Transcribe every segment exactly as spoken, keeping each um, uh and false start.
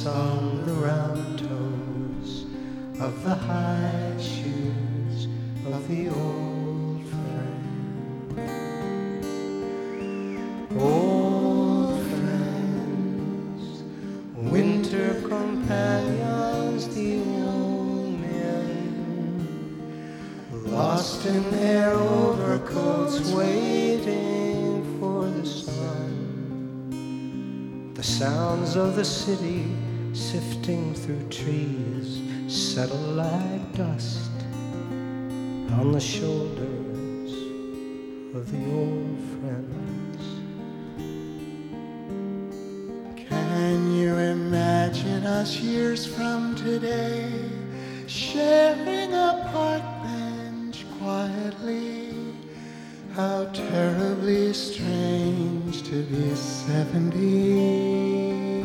sung the round toes of the high shoes of the old friend. Old friends, winter companions, the old men, lost in their overcoats, waiting for the sun. The sounds of the city sifting through trees settle like dust on the shoulders of the old friends. Can you imagine us years from today, sharing a park bench quietly? How terribly strange to be seventy.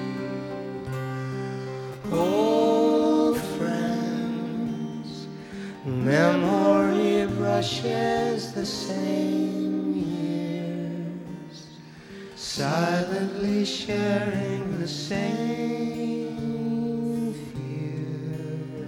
Old friends, memory brushes the same years, silently sharing the same fear.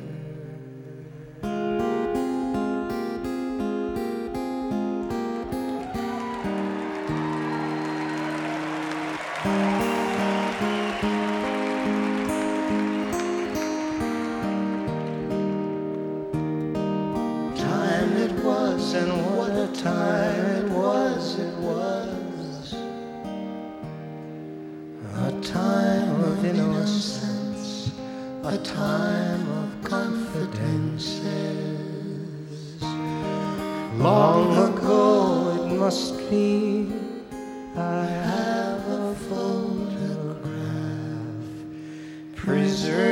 Time it was, and what a time it was, it was a time of innocence, a time of confidences. Long ago it must be, I have a photograph preserved